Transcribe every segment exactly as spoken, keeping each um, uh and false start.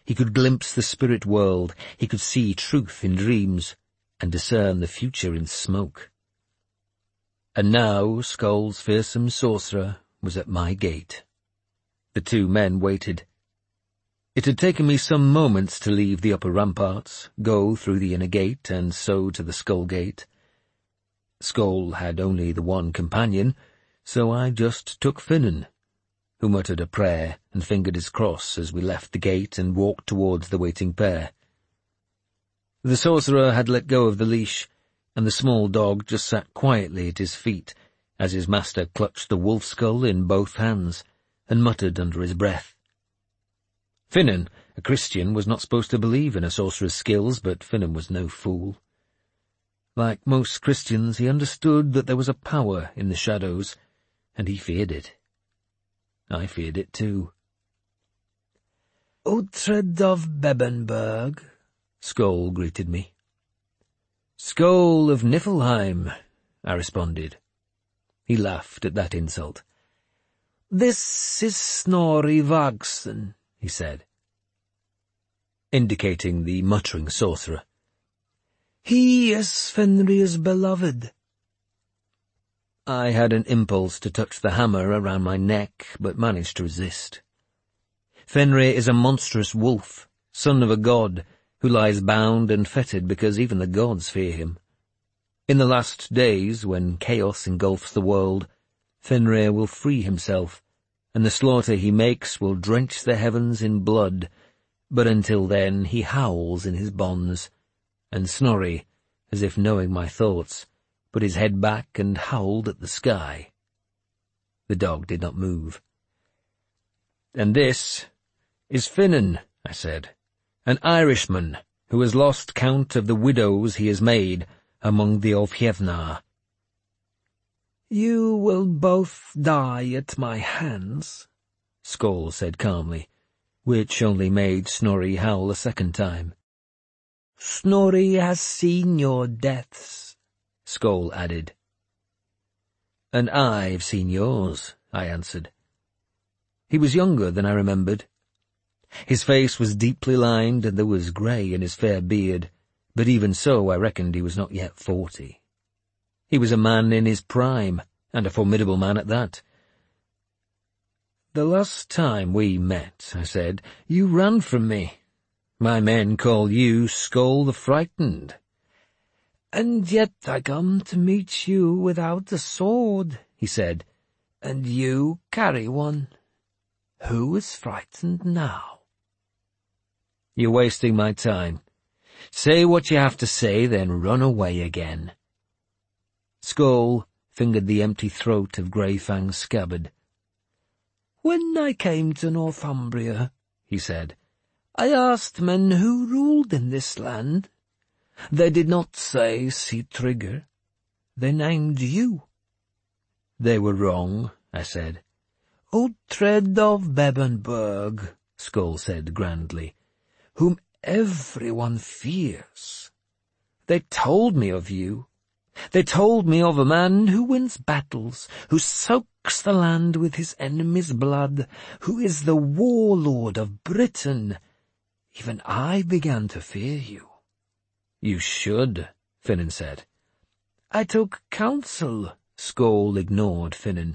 He could glimpse the spirit world, he could see truth in dreams, and discern the future in smoke. And now Skoll's fearsome sorcerer was at my gate. The two men waited. It had taken me some moments to leave the upper ramparts, go through the inner gate, and so to the Skull Gate. Skoll had only the one companion, so I just took Finnen, who muttered a prayer and fingered his cross as we left the gate and walked towards the waiting pair. The sorcerer had let go of the leash, and the small dog just sat quietly at his feet as his master clutched the wolf skull in both hands and muttered under his breath. Finnen, a Christian, was not supposed to believe in a sorcerer's skills, but Finnen was no fool. Like most Christians, he understood that there was a power in the shadows, and he feared it. I feared it too. "Uhtred of Bebbanburg," Skoll greeted me. "Skoll of Niflheim," I responded. He laughed at that insult. "This is Snorri Vagson," he said, indicating the muttering sorcerer. "He is Fenrir's beloved." I had an impulse to touch the hammer around my neck, but managed to resist. Fenrir is a monstrous wolf, son of a god, who lies bound and fettered because even the gods fear him. In the last days, when chaos engulfs the world, Fenrir will free himself, and the slaughter he makes will drench the heavens in blood, but until then he howls in his bonds, and Snorri, as if knowing my thoughts, put his head back and howled at the sky. The dog did not move. "And this is Finnen," I said, "an Irishman who has lost count of the widows he has made among the Ofhevnar." "You will both die at my hands," Skoll said calmly, which only made Snorri howl a second time. "Snorri has seen your deaths," Skoll added. "And I've seen yours," I answered. He was younger than I remembered. His face was deeply lined, and there was grey in his fair beard, but even so I reckoned he was not yet forty. He was a man in his prime, and a formidable man at that. "The last time we met," I said, "you ran from me. My men call you Skoll the Frightened." "And yet I come to meet you without a sword," he said, "and you carry one. Who is frightened now?" "You're wasting my time. Say what you have to say, then run away again." Skoll fingered the empty throat of Greyfang's scabbard. "When I came to Northumbria," he said, "I asked men who ruled in this land. They did not say Sigtryggr. They named you." "They were wrong," I said. "Uhtred of Bebbanburg," Skoll said grandly, "whom everyone fears. They told me of you. They told me of a man who wins battles, who soaks the land with his enemy's blood, who is the warlord of Britain. Even I began to fear you." "You should," Finnen said. "I took counsel," Skoll ignored Finnen.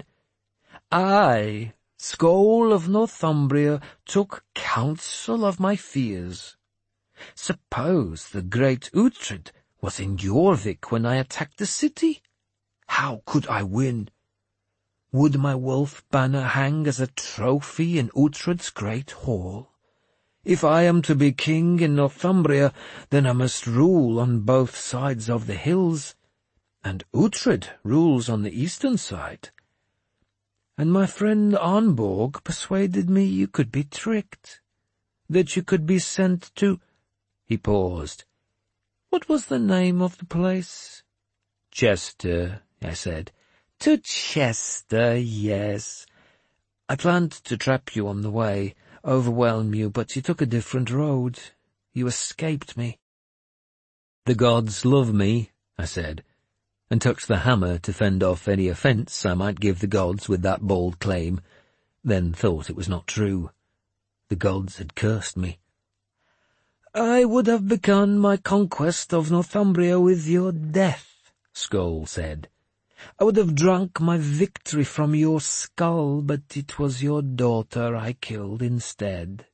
"I, Skoll of Northumbria, took counsel of my fears. Suppose the great Uhtred was in Jorvik when I attacked the city. How could I win? Would my wolf banner hang as a trophy in Uhtred's great hall? If I am to be king in Northumbria, then I must rule on both sides of the hills, and Uhtred rules on the eastern side. And my friend Arnborg persuaded me you could be tricked, that you could be sent to—" He paused. "What was the name of the place?" "Chester," I said. "To Chester, yes. I planned to trap you on the way, overwhelm you, but you took a different road. You escaped me." "The gods love me," I said, and touched the hammer to fend off any offence I might give the gods with that bold claim, then thought it was not true. The gods had cursed me. I would have begun my conquest of Northumbria with your death, Skoll said. I would have drunk my victory from your skull, but it was your daughter I killed instead.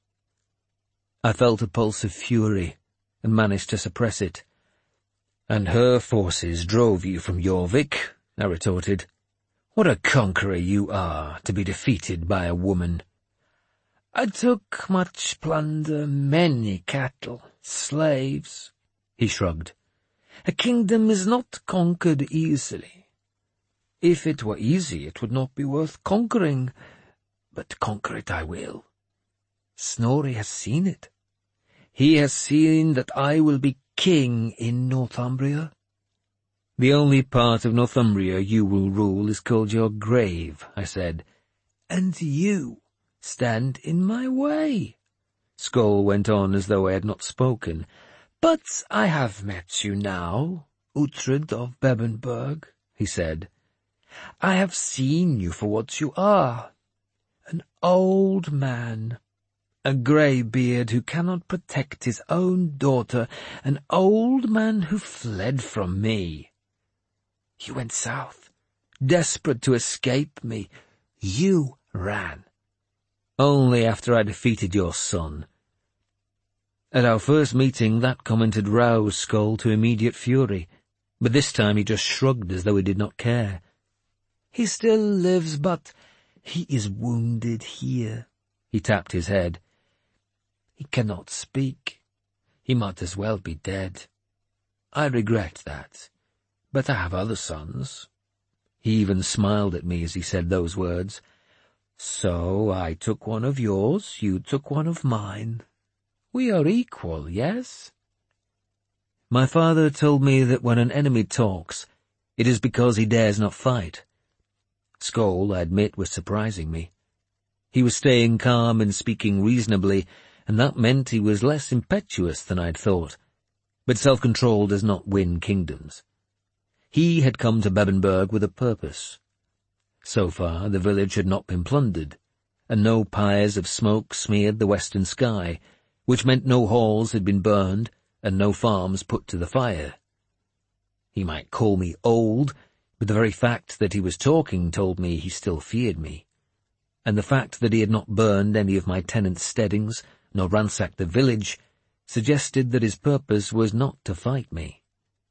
I felt a pulse of fury, and managed to suppress it. And her forces drove you from Jorvik, I retorted. What a conqueror you are, to be defeated by a woman. I took much plunder, many cattle, slaves, he shrugged. A kingdom is not conquered easily. If it were easy, it would not be worth conquering, but conquer it I will. Snorri has seen it. He has seen that I will be king in Northumbria. The only part of Northumbria you will rule is called your grave, I said, and you stand in my way. Skoll went on as though I had not spoken. But I have met you now, Uhtred of Bebbanburg, he said. I have seen you for what you are, an old man, a grey-beard who cannot protect his own daughter, an old man who fled from me. You went south, desperate to escape me. You ran. Only after I defeated your son. At our first meeting, that comment had roused Skoll to immediate fury, but this time he just shrugged as though he did not care. He still lives, but he is wounded here. He tapped his head. He cannot speak. He might as well be dead. I regret that, but I have other sons. He even smiled at me as he said those words. So I took one of yours, you took one of mine. We are equal, yes? My father told me that when an enemy talks, it is because he dares not fight. Skoll, I admit, was surprising me. He was staying calm and speaking reasonably, and that meant he was less impetuous than I'd thought. But self-control does not win kingdoms. He had come to Bebbanburg with a purpose. So far, the village had not been plundered, and no pyres of smoke smeared the western sky, which meant no halls had been burned and no farms put to the fire. He might call me old, but the very fact that he was talking told me he still feared me, and the fact that he had not burned any of my tenants' steadings nor ransacked the village suggested that his purpose was not to fight me.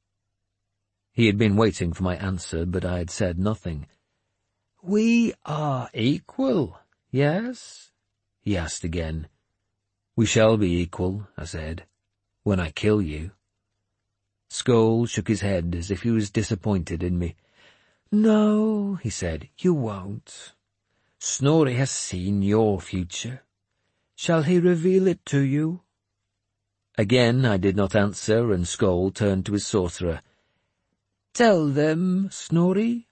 He had been waiting for my answer, but I had said nothing. "We are equal, yes?" he asked again. "We shall be equal," I said, "when I kill you." Skoll shook his head as if he was disappointed in me. "No," he said, "you won't. Snorri has seen your future. Shall he reveal it to you?" Again I did not answer, and Skoll turned to his sorcerer. "Tell them, Snorri."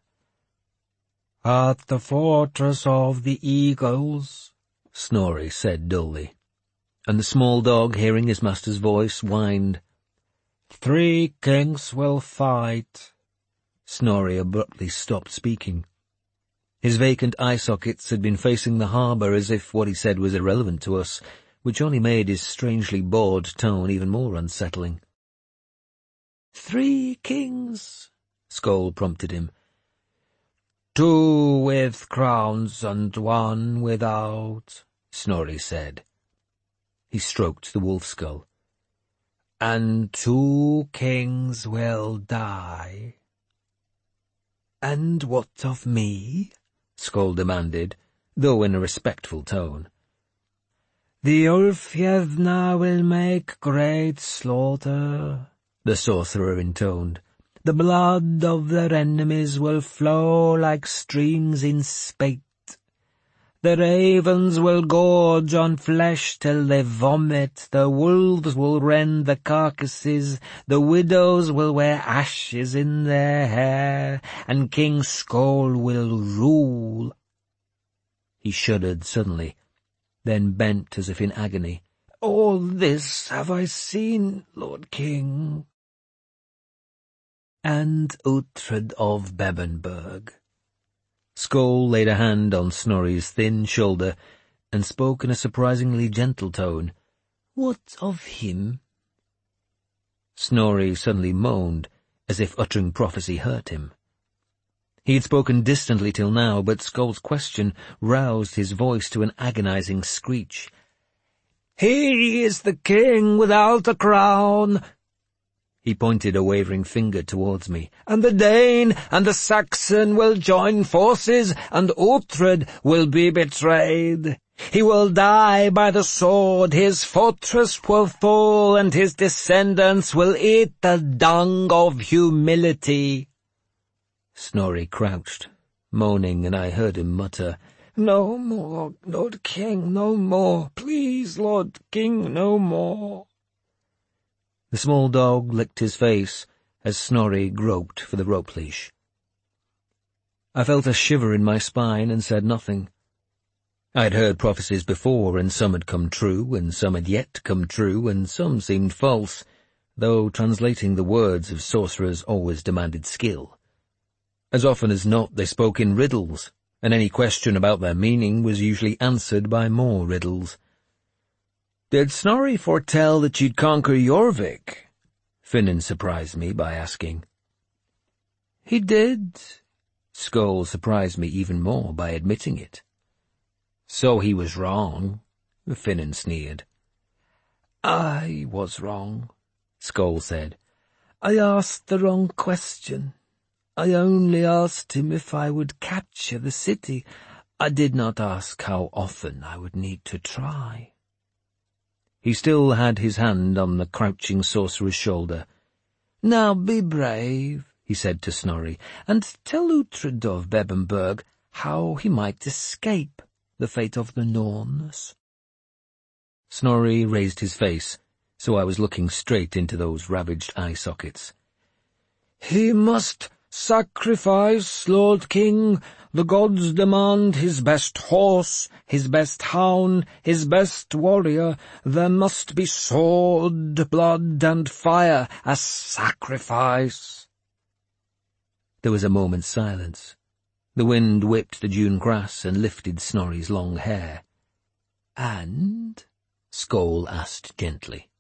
"At the fortress of the eagles," Snorri said dully, and the small dog, hearing his master's voice, whined. "Three kings will fight." Snorri abruptly stopped speaking. His vacant eye sockets had been facing the harbour as if what he said was irrelevant to us, which only made his strangely bored tone even more unsettling. "Three kings," Skoll prompted him. "Two with crowns and one without," Snorri said. He stroked the wolf skull. "And two kings will die." "And what of me?" Skoll demanded, though in a respectful tone. "The Ulfjevna will make great slaughter," the sorcerer intoned. "The blood of their enemies will flow like streams in spate. The ravens will gorge on flesh till they vomit, the wolves will rend the carcasses, the widows will wear ashes in their hair, and King Skoll will rule." He shuddered suddenly, then bent as if in agony. "All this have I seen, Lord King." "And Uhtred of Bebbanburg." Skoll laid a hand on Snorri's thin shoulder and spoke in a surprisingly gentle tone. "What of him?" Snorri suddenly moaned, as if uttering prophecy hurt him. He had spoken distantly till now, but Skoll's question roused his voice to an agonizing screech. "He is the king without a crown." He pointed a wavering finger towards me. "And the Dane and the Saxon will join forces, and Uhtred will be betrayed. He will die by the sword, his fortress will fall, and his descendants will eat the dung of humility." Snorri crouched, moaning, and I heard him mutter, "No more, Lord King, no more. Please, Lord King, no more." The small dog licked his face as Snorri groped for the rope leash. I felt a shiver in my spine and said nothing. I had heard prophecies before, and some had come true, and some had yet to come true, and some seemed false, though translating the words of sorcerers always demanded skill. As often as not they spoke in riddles, and any question about their meaning was usually answered by more riddles. "Did Snorri foretell that you'd conquer Jorvik?" Finnen surprised me by asking. "He did." Skoll surprised me even more by admitting it. "So he was wrong," Finnen sneered. "I was wrong," Skoll said. "I asked the wrong question. I only asked him if I would capture the city. I did not ask how often I would need to try." He still had his hand on the crouching sorcerer's shoulder. "Now be brave," he said to Snorri, "and tell Uhtred of Bebbanburg how he might escape the fate of the Norns." Snorri raised his face, so I was looking straight into those ravaged eye sockets. "He must sacrifice, Lord King. The gods demand his best horse, his best hound, his best warrior. There must be sword, blood, and fire as sacrifice." There was a moment's silence. The wind whipped the June grass and lifted Snorri's long hair. "And?" Skoll asked gently.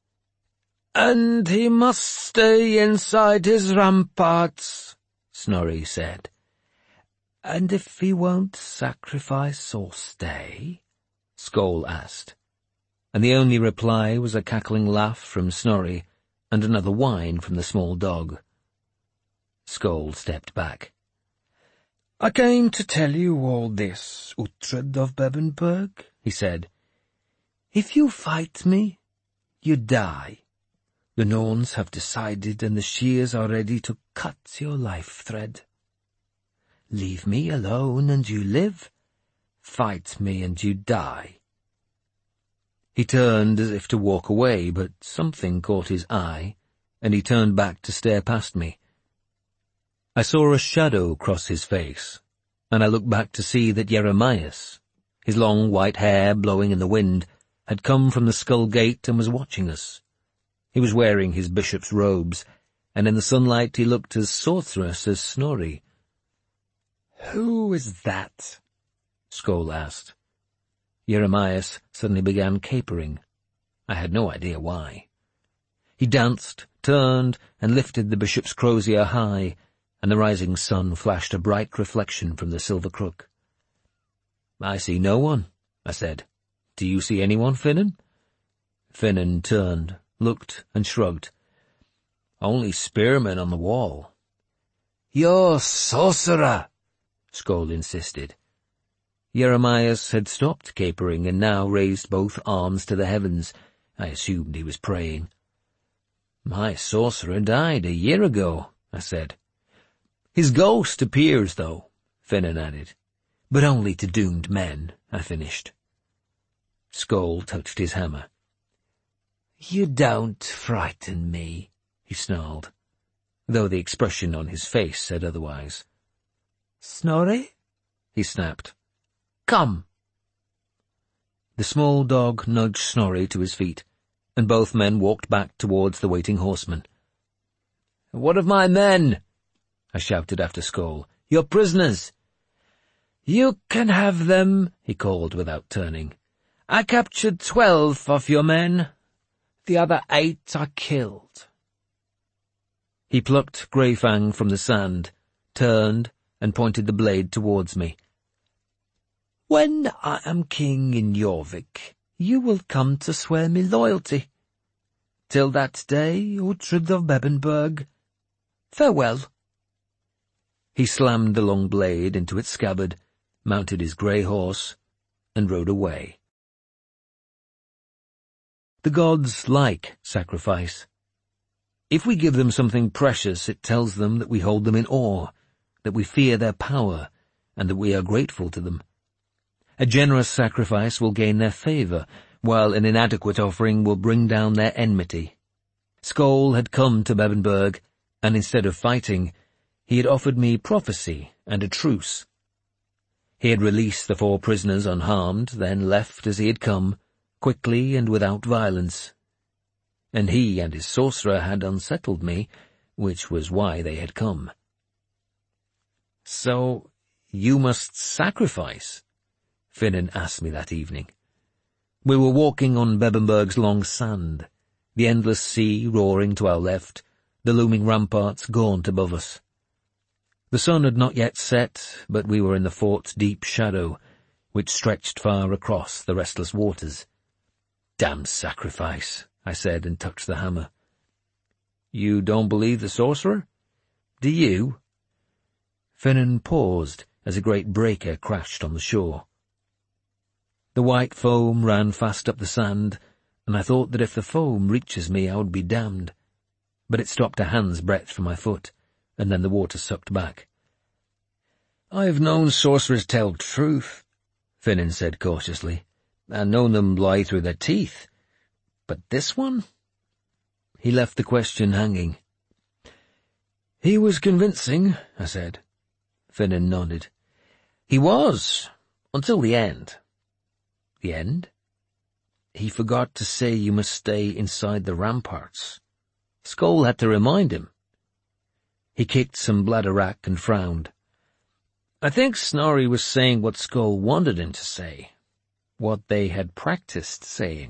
"And he must stay inside his ramparts," Snorri said. "And if he won't sacrifice or stay?" Skoll asked, and the only reply was a cackling laugh from Snorri and another whine from the small dog. Skoll stepped back. "I came to tell you all this, Uhtred of Bebbanburg," he said. "If you fight me, you die. The Norns have decided, and the shears are ready to cut your life thread. Leave me alone and you live. Fight me and you die." He turned as if to walk away, but something caught his eye, and he turned back to stare past me. I saw a shadow cross his face, and I looked back to see that Jeremias, his long white hair blowing in the wind, had come from the Skull Gate and was watching us. He was wearing his bishop's robes, and in the sunlight he looked as sorcerous as Snorri. "Who is that?" Skoll asked. Jeremias suddenly began capering. I had no idea why. He danced, turned, and lifted the bishop's crozier high, and the rising sun flashed a bright reflection from the silver crook. "I see no one," I said. "Do you see anyone, Finnen?" Finnen turned, looked, and shrugged. "Only spearmen on the wall." "You're sorcerer," Skoll insisted. Jeremias had stopped capering and now raised both arms to the heavens. I assumed he was praying. "My sorcerer died a year ago," I said. "His ghost appears, though," Finnen added. "But only to doomed men," I finished. Skoll touched his hammer. "You don't frighten me," he snarled, though the expression on his face said otherwise. "Snorri?" he snapped. "Come." The small dog nudged Snorri to his feet, and both men walked back towards the waiting horsemen. "What of my men?" I shouted after Skoll. "Your prisoners." "You can have them," he called without turning. "I captured twelve of your men. The other eight I killed." He plucked Greyfang from the sand, turned, and pointed the blade towards me. "When I am king in Jorvik, you will come to swear me loyalty. Till that day, Uhtred of Bebbanburg, farewell." He slammed the long blade into its scabbard, mounted his grey horse, and rode away. The gods like sacrifice. If we give them something precious, it tells them that we hold them in awe, that we fear their power, and that we are grateful to them. A generous sacrifice will gain their favour, while an inadequate offering will bring down their enmity. Skoll had come to Bebbanburg, and instead of fighting, he had offered me prophecy and a truce. He had released the four prisoners unharmed, then left as he had come, quickly and without violence. And he and his sorcerer had unsettled me, which was why they had come. "So, you must sacrifice?" Finan asked me that evening. We were walking on Bebbanburg's long sand, the endless sea roaring to our left, the looming ramparts gaunt above us. The sun had not yet set, but we were in the fort's deep shadow, which stretched far across the restless waters. "Damn sacrifice," I said, and touched the hammer. "You don't believe the sorcerer? Do you?" Finan paused as a great breaker crashed on the shore. The white foam ran fast up the sand, and I thought that if the foam reaches me I would be damned. But it stopped a hand's breadth from my foot, and then the water sucked back. "I've known sorcerers tell truth," Finan said cautiously, "and known them lie through their teeth. But this one?" He left the question hanging. "He was convincing," I said. Finan nodded. "He was, until the end." "The end?" "He forgot to say you must stay inside the ramparts. Skoll had to remind him." He kicked some bladderwrack and frowned. "I think Snorri was saying what Skoll wanted him to say, what they had practiced saying."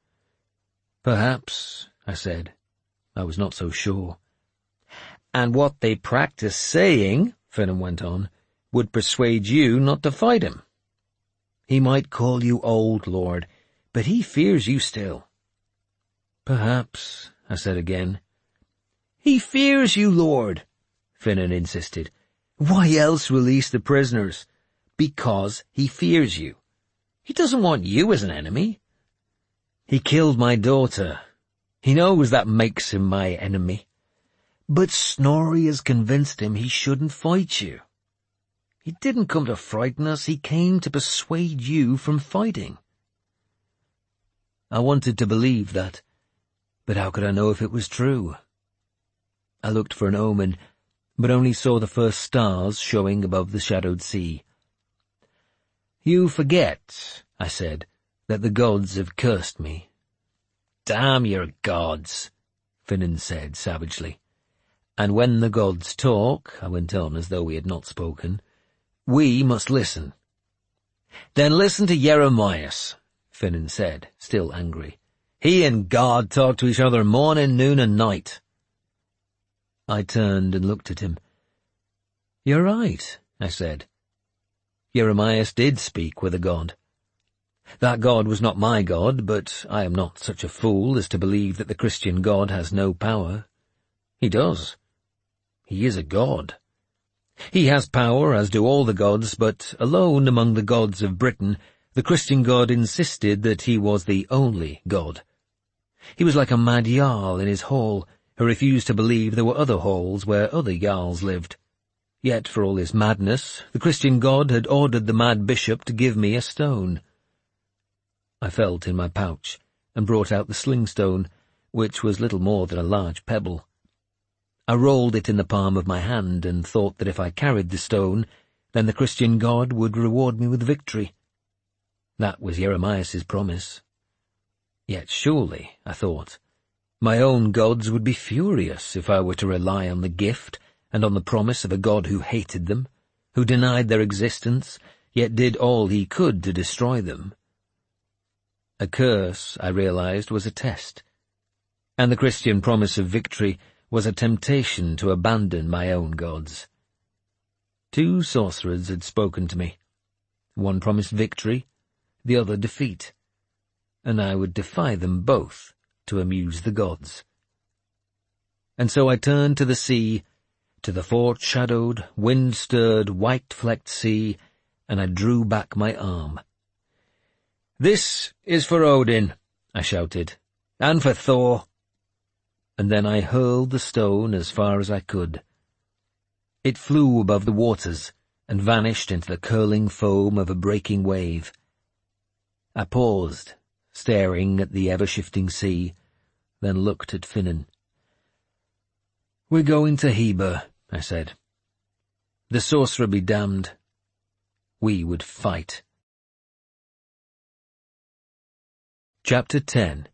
"Perhaps," I said. I was not so sure. "And what they practiced saying," Finan went on, "would persuade you not to fight him. He might call you old, Lord, but he fears you still." "Perhaps," I said again. "He fears you, Lord," Finan insisted. "Why else release the prisoners? Because he fears you. He doesn't want you as an enemy. He killed my daughter. He knows that makes him my enemy. But Snorri has convinced him he shouldn't fight you. He didn't come to frighten us, he came to persuade you from fighting." I wanted to believe that, but how could I know if it was true? I looked for an omen, but only saw the first stars showing above the shadowed sea. "You forget," I said, "that the gods have cursed me." "Damn your gods," Finan said savagely. "And when the gods talk," I went on as though we had not spoken, "we must listen." "Then listen to Jeremias," Finan said, still angry. "He and God talk to each other morning, noon, and night." I turned and looked at him. "You're right," I said. Jeremias did speak with a god. That God was not my God, but I am not such a fool as to believe that the Christian God has no power. He does. He is a God. He has power, as do all the gods, but alone among the gods of Britain, the Christian God insisted that he was the only God. He was like a mad jarl in his hall, who refused to believe there were other halls where other jarls lived. Yet, for all his madness, the Christian God had ordered the mad bishop to give me a stone. I felt in my pouch and brought out the slingstone, which was little more than a large pebble. I rolled it in the palm of my hand and thought that if I carried the stone, then the Christian God would reward me with victory. That was Jeremias's promise. Yet surely, I thought, my own gods would be furious if I were to rely on the gift and on the promise of a God who hated them, who denied their existence, yet did all he could to destroy them. A curse, I realized, was a test, and the Christian promise of victory was a temptation to abandon my own gods. Two sorcerers had spoken to me. One promised victory, the other defeat, and I would defy them both to amuse the gods. And so I turned to the sea, to the fort-shadowed, wind-stirred, white-flecked sea, and I drew back my arm. "This is for Odin," I shouted, "and for Thor." And then I hurled the stone as far as I could. It flew above the waters and vanished into the curling foam of a breaking wave. I paused, staring at the ever-shifting sea, then looked at Finan. "We're going to Heber," I said. "The sorcerer be damned. We would fight." Chapter ten.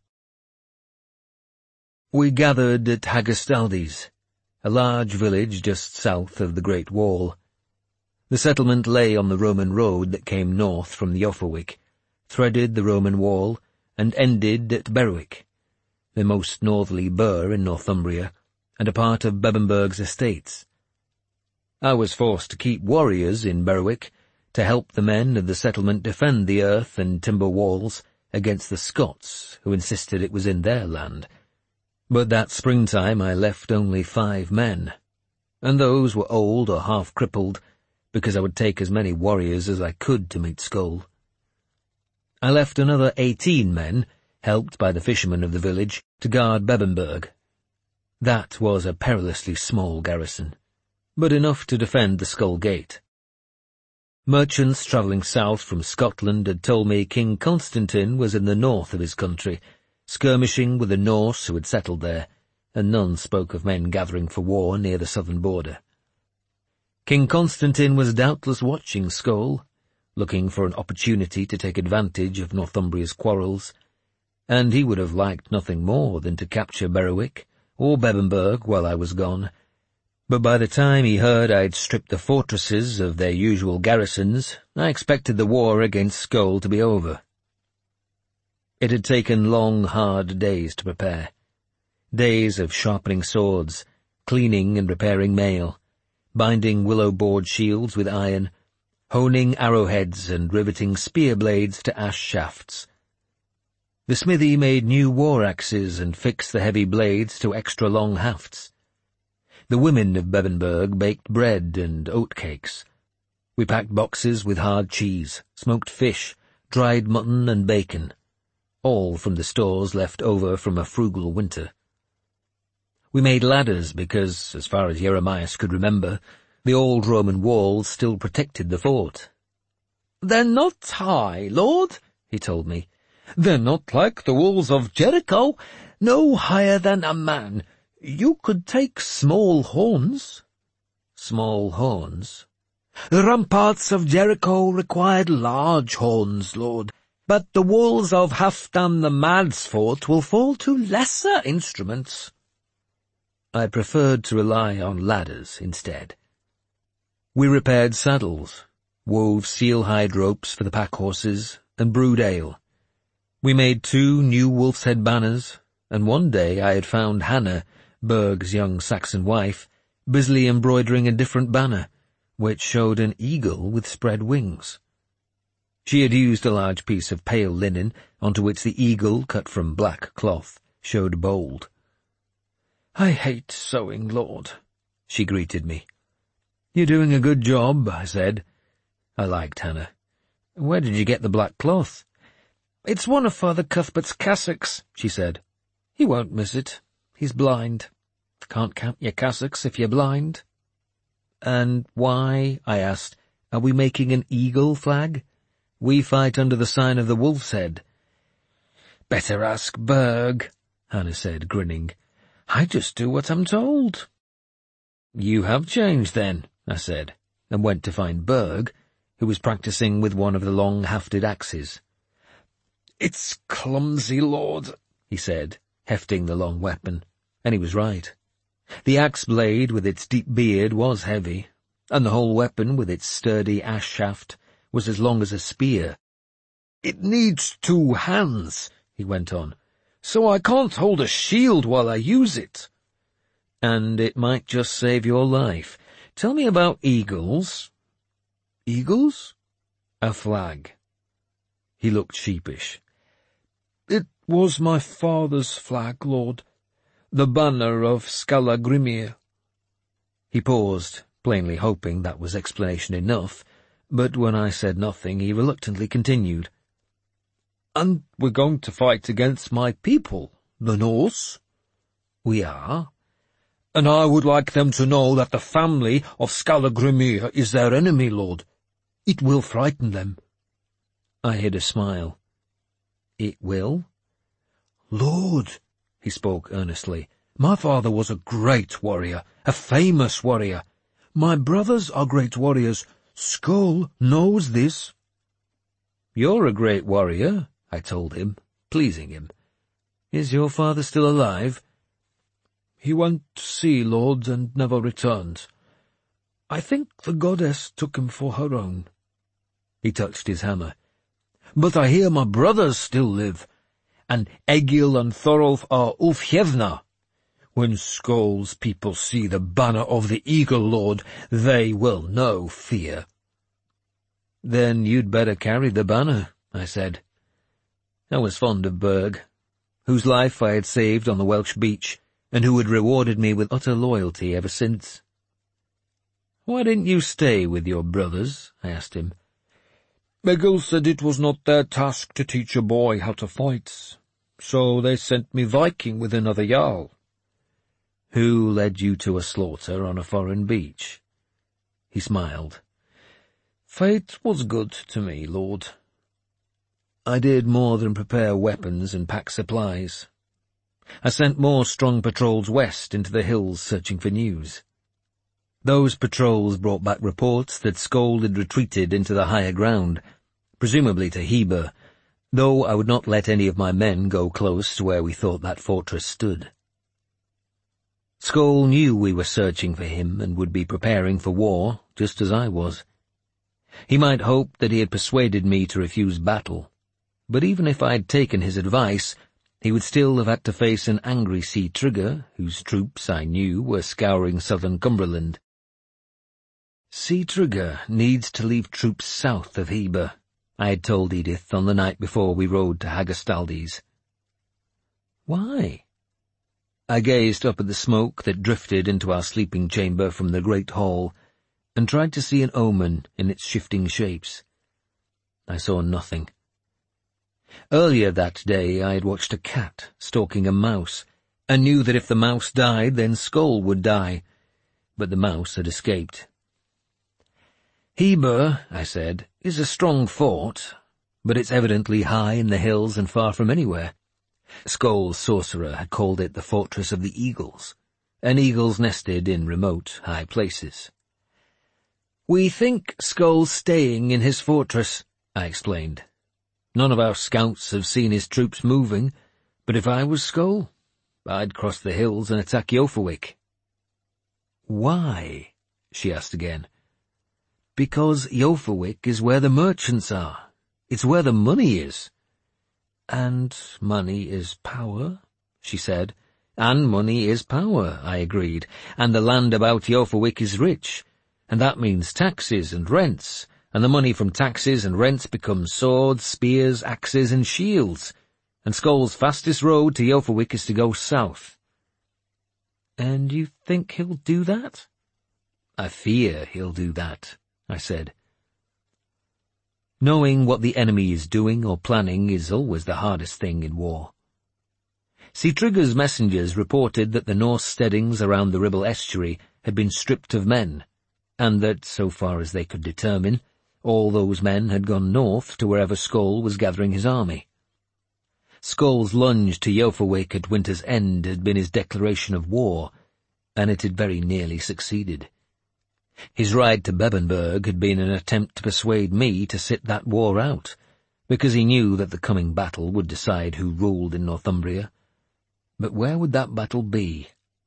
We gathered at Hagastaldi's, a large village just south of the Great Wall. The settlement lay on the Roman road that came north from the Offawick, threaded the Roman wall, and ended at Berwick, the most northerly burh in Northumbria, and a part of Bebbanburg's estates. I was forced to keep warriors in Berwick to help the men of the settlement defend the earth and timber walls against the Scots, who insisted it was in their land. But that springtime I left only five men, and those were old or half-crippled, because I would take as many warriors as I could to meet Skoll. I left another eighteen men, helped by the fishermen of the village, to guard Bebbanburg. That was a perilously small garrison, but enough to defend the Skull Gate. Merchants travelling south from Scotland had told me King Constantine was in the north of his country, skirmishing with the Norse who had settled there, and none spoke of men gathering for war near the southern border. King Constantine was doubtless watching Skoll, looking for an opportunity to take advantage of Northumbria's quarrels, and he would have liked nothing more than to capture Berwick or Bebbanburg while I was gone. But by the time he heard I'd stripped the fortresses of their usual garrisons, I expected the war against Skoll to be over. It had taken long, hard days to prepare. Days of sharpening swords, cleaning and repairing mail, binding willow-board shields with iron, honing arrowheads and riveting spear blades to ash shafts. The smithy made new war axes and fixed the heavy blades to extra-long hafts. The women of Bebbanburg baked bread and oatcakes. We packed boxes with hard cheese, smoked fish, dried mutton and bacon, all from the stores left over from a frugal winter. We made ladders because, as far as Jeremias could remember, the old Roman walls still protected the fort. "They're not high, Lord," he told me. "They're not like the walls of Jericho, no higher than a man. You could take small horns." "Small horns?" "The ramparts of Jericho required large horns, Lord, but the walls of Halfdan the Mad's fort will fall to lesser instruments." I preferred to rely on ladders instead. We repaired saddles, wove seal-hide ropes for the pack-horses, and brewed ale. We made two new wolf's head banners, and one day I had found Hannah, Berg's young Saxon wife, busily embroidering a different banner, which showed an eagle with spread wings. She had used a large piece of pale linen, onto which the eagle, cut from black cloth, showed bold. "I hate sewing, Lord," she greeted me. "You're doing a good job," I said. I liked Hannah. "Where did you get the black cloth?" "It's one of Father Cuthbert's cassocks," she said. "He won't miss it. He's blind. Can't count your cassocks if you're blind." "And why," I asked, "are we making an eagle flag? We fight under the sign of the wolf's head." "Better ask Berg," Hannah said, grinning. "I just do what I'm told." "You have changed, then," I said, and went to find Berg, who was practicing with one of the long-hafted axes. "It's clumsy, Lord," he said, hefting the long weapon, and he was right. The axe-blade with its deep beard was heavy, and the whole weapon with its sturdy ash shaft was as long as a spear. "It needs two hands," he went on, "so I can't hold a shield while I use it." and it might just save your life. Tell me about eagles." "Eagles?" "A flag." He looked sheepish. "It was my father's flag, Lord. The banner of Skallagrimir." He paused, plainly hoping that was explanation enough, but when I said nothing, he reluctantly continued. "And we're going to fight against my people, the Norse?" "We are." "And I would like them to know that the family of Skallagrimir is their enemy, Lord. It will frighten them." I hid a smile. "It will?" "Lord," he spoke earnestly, "my father was a great warrior, a famous warrior. My brothers are great warriors. Skoll knows this." "You're a great warrior," I told him, pleasing him. "Is your father still alive?" "He went to sea, Lord, and never returned. I think the goddess took him for her own." He touched his hammer. "But I hear my brothers still live, and Egil and Thorolf are Ulfhevna. When Skoll's people see the banner of the Eagle Lord, they will know fear." "Then you'd better carry the banner," I said. I was fond of Berg, whose life I had saved on the Welsh beach, and who had rewarded me with utter loyalty ever since. "Why didn't you stay with your brothers?" I asked him. "Egil said it was not their task to teach a boy how to fight, so they sent me Viking with another Jarl." "Who led you to a slaughter on a foreign beach?" He smiled. "Fate was good to me, Lord." "I did more than prepare weapons and pack supplies. I sent more strong patrols west into the hills searching for news. Those patrols brought back reports that Skoll had retreated into the higher ground, presumably to Heber, though I would not let any of my men go close to where we thought that fortress stood. Skoll knew we were searching for him and would be preparing for war, just as I was. He might hope that he had persuaded me to refuse battle, but even if I had taken his advice, he would still have had to face an angry Sigtrygr, whose troops, I knew, were scouring southern Cumberland. "Sigtrygr needs to leave troops south of Heber," I had told Edith on the night before we rode to Hagastaldi's. "Why?" I gazed up at the smoke that drifted into our sleeping chamber from the great hall, and tried to see an omen in its shifting shapes. I saw nothing. Earlier that day I had watched a cat stalking a mouse, and knew that if the mouse died, then Skoll would die, but the mouse had escaped. "Heber," I said, "is a strong fort, but it's evidently high in the hills and far from anywhere. Skoll's sorcerer had called it the Fortress of the Eagles, and eagles nested in remote, high places." "We think Skoll's staying in his fortress," I explained. "None of our scouts have seen his troops moving, but if I was Skoll, I'd cross the hills and attack Jofawick." "Why?" she asked again. "Because Jofawick is where the merchants are. It's where the money is." "And money is power," she said. "And money is power," I agreed, "and the land about Jofawick is rich, and that means taxes and rents, and the money from taxes and rents becomes swords, spears, axes, and shields, and Skoll's fastest road to Jofawick is to go south." "And you think he'll do that?" "I fear he'll do that," I said. Knowing what the enemy is doing or planning is always the hardest thing in war. Sigtrygg's messengers reported that the Norse steadings around the Ribble estuary had been stripped of men, and that, so far as they could determine, all those men had gone north to wherever Skoll was gathering his army. Skoll's lunge to Jofawick at winter's end had been his declaration of war, and it had very nearly succeeded. His ride to Bebbanburg had been an attempt to persuade me to sit that war out, because he knew that the coming battle would decide who ruled in Northumbria. But where would that battle be?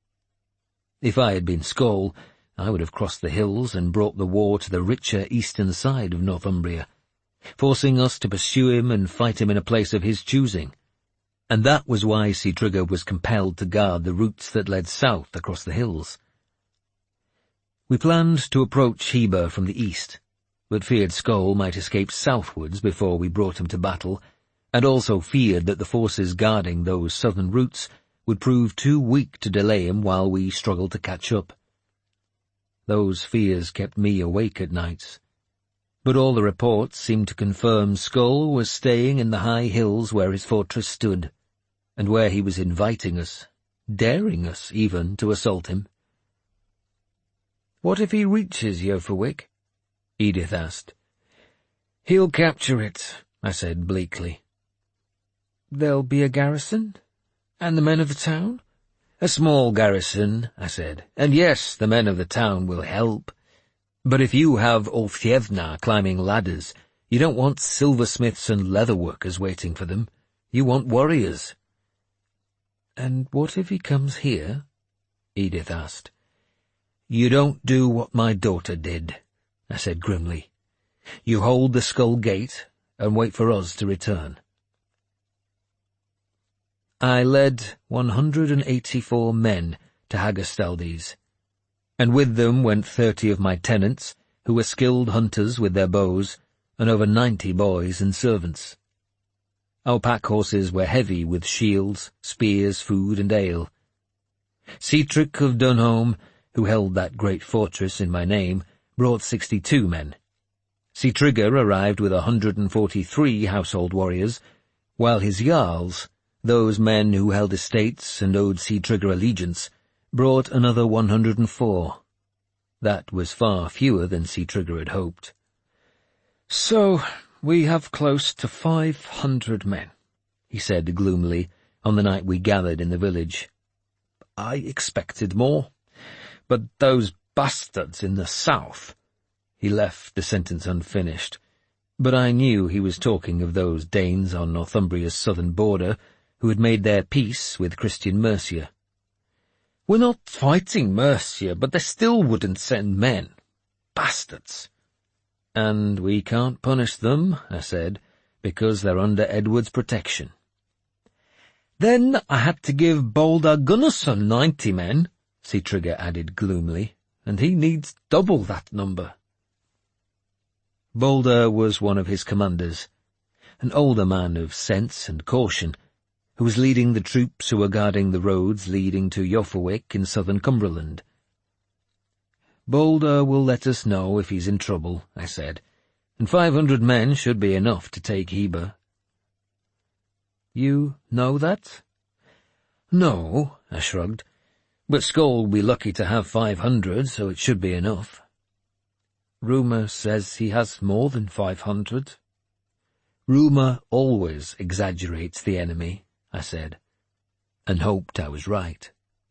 If I had been Skoll, I would have crossed the hills and brought the war to the richer eastern side of Northumbria, forcing us to pursue him and fight him in a place of his choosing. And that was why Sigtryggr was compelled to guard the routes that led south across the hills. We planned to approach Heber from the east, but feared Skoll might escape southwards before we brought him to battle, and also feared that the forces guarding those southern routes would prove too weak to delay him while we struggled to catch up. Those fears kept me awake at nights, but all the reports seemed to confirm Skoll was staying in the high hills where his fortress stood, and where he was inviting us, daring us even, to assault him. "What if he reaches Jofawick?" Edith asked. "He'll capture it," I said bleakly. "There'll be a garrison? And the men of the town?" "A small garrison," I said, "and yes, the men of the town will help. But if you have Ulfhedna climbing ladders, you don't want silversmiths and leatherworkers waiting for them. You want warriors." "And what if he comes here?" Edith asked. "You don't do what my daughter did," I said grimly. "You hold the Skull Gate and wait for us to return." I led one hundred eighty-four men to Hagastaldes, and with them went thirty of my tenants, who were skilled hunters with their bows, and over ninety boys and servants. Our pack horses were heavy with shields, spears, food, and ale. Sihtric of Dunholm, who held that great fortress in my name, brought sixty-two men. Sigtryggr arrived with a hundred and forty-three household warriors, while his jarls, those men who held estates and owed Sigtryggr allegiance, brought another one hundred and four. That was far fewer than Sigtryggr had hoped. "So we have close to five hundred men," he said gloomily on the night we gathered in the village. "I expected more, but those bastards in the south—" He left the sentence unfinished, but I knew he was talking of those Danes on Northumbria's southern border who had made their peace with Christian Mercia. "We're not fighting Mercia, but they still wouldn't send men. Bastards." "And we can't punish them," I said, "because they're under Edward's protection." "Then I had to give Boldar Gunnarsson ninety men," Sigtryggr added gloomily, "and he needs double that number." Boldar was one of his commanders, an older man of sense and caution, who was leading the troops who were guarding the roads leading to Jofawick in southern Cumberland. "Boldar will let us know if he's in trouble," I said, "and five hundred men should be enough to take Heber." "You know that?" "No," I shrugged, "but Skoll will be lucky to have five hundred, so it should be enough." "Rumour says he has more than five hundred." "Rumour always exaggerates the enemy," I said, and hoped I was right.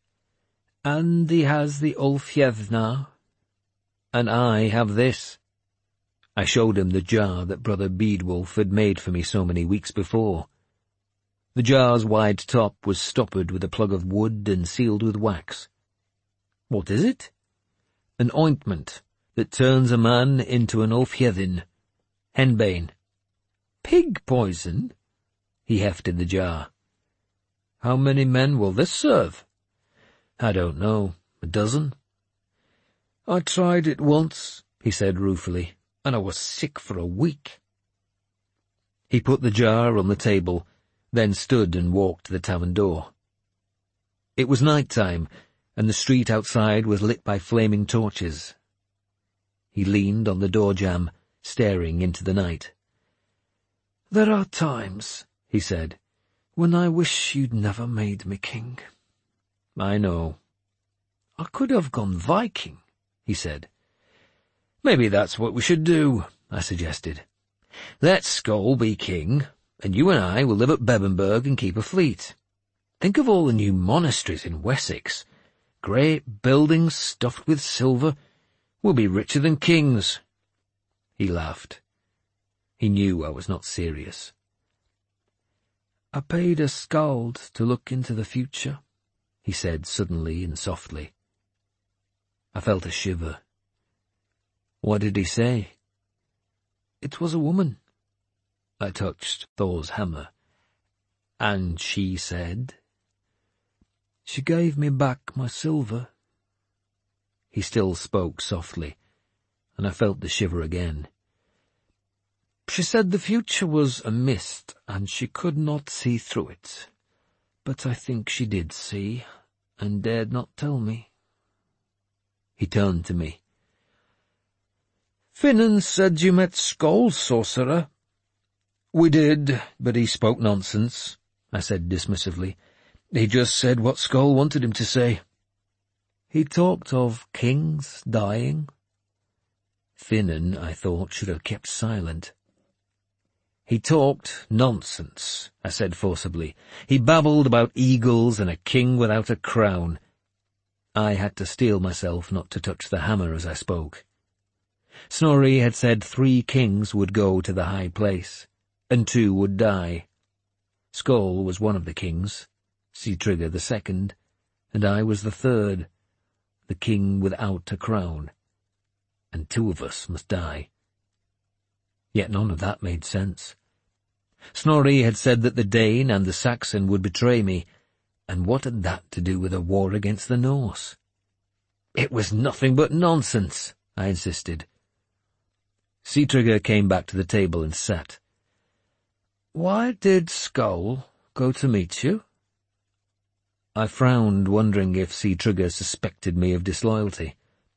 "And he has the Ulfhedna." "And I have this." I showed him the jar that Brother Beedwulf had made for me so many weeks before. The jar's wide top was stoppered with a plug of wood and sealed with wax. "What is it?" "An ointment that turns a man into an Ulfhedin. Henbane." "Pig poison?" He hefted the jar. "How many men will this serve?" "I don't know. A dozen?" "I tried it once," he said ruefully, "and I was sick for a week." He put the jar on the table, then stood and walked to the tavern door. It was night time, and the street outside was lit by flaming torches. He leaned on the door jamb, staring into the night. "There are times," he said, "when I wish you'd never made me king." "I know." "I could have gone Viking," he said. "Maybe that's what we should do," I suggested. "Let Skoll be king, and you and I will live at Bebbanburg and keep a fleet. Think of all the new monasteries in Wessex. Great buildings stuffed with silver. We'll be richer than kings." He laughed. He knew I was not serious. "I paid a skald to look into the future," he said suddenly and softly. I felt a shiver. "What did he say?" "It was a woman." I touched Thor's hammer. And she said, "She gave me back my silver." He still spoke softly, and I felt the shiver again. "She said the future was a mist, and she could not see through it. But I think she did see, and dared not tell me." He turned to me. "Finan said you met Skoll, sorcerer." "We did, but he spoke nonsense," I said dismissively. "He just said what Skoll wanted him to say." "He talked of kings dying." Finan, I thought, should have kept silent. "He talked nonsense," I said forcibly. "He babbled about eagles and a king without a crown." I had to steel myself not to touch the hammer as I spoke. Snorri had said three kings would go to the high place, and two would die. Skoll was one of the kings, Sigtrygr the second, and I was the third, the king without a crown, and two of us must die. Yet none of that made sense. Snorri had said that the Dane and the Saxon would betray me, and what had that to do with a war against the Norse? "It was nothing but nonsense," I insisted. Sigtrygr came back to the table and sat. "Why did Skoll go to meet you?" I frowned, wondering if Sigtrygr suspected me of disloyalty.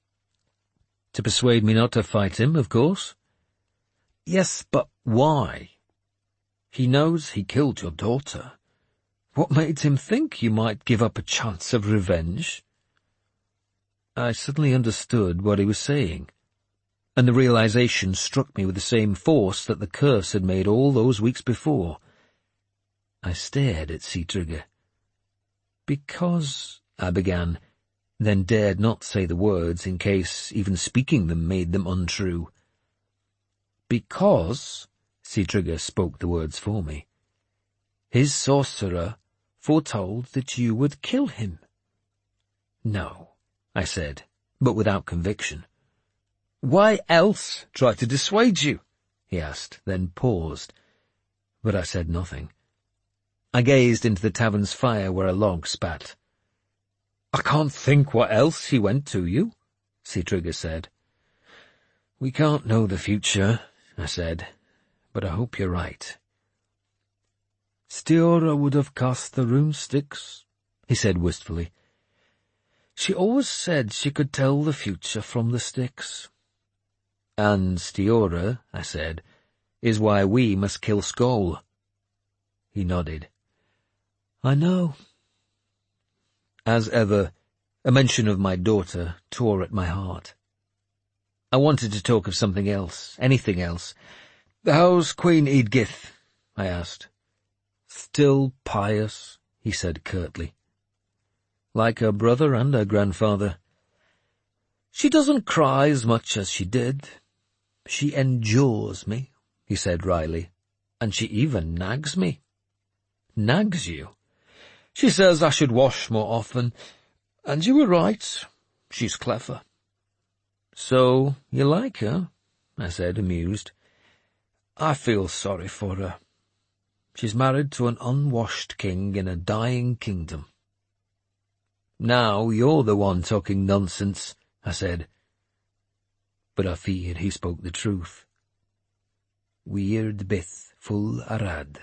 "To persuade me not to fight him, of course." "Yes, but why? He knows he killed your daughter. What made him think you might give up a chance of revenge?" I suddenly understood what he was saying, and the realization struck me with the same force that the curse had made all those weeks before. I stared at Sigtrygr. "Because," I began, then dared not say the words in case even speaking them made them untrue. "Because," Sigtrygr spoke the words for me, "his sorcerer foretold that you would kill him." "No," I said, but without conviction. "Why else try to dissuade you?" he asked, then paused. But I said nothing. I gazed into the tavern's fire where a log spat. "I can't think what else he went to you," Sigtrygr said. "We can't know the future," I said, "but I hope you're right." "Stiorra would have cast the rune sticks," he said wistfully. "She always said she could tell the future from the sticks." "And Stiorra," I said, "is why we must kill Skoll." He nodded. "I know." As ever, a mention of my daughter tore at my heart. I wanted to talk of something else, anything else. "How's Queen Eadgith?" I asked. "Still pious," he said curtly. "Like her brother and her grandfather. She doesn't cry as much as she did. She endures me," he said wryly, "and she even nags me." "Nags you?" "She says I should wash more often, and you were right. She's clever." "So you like her?" I said, amused. "I feel sorry for her. She's married to an unwashed king in a dying kingdom." "Now you're the one talking nonsense," I said. But I feared he spoke the truth. Weird bith full arad.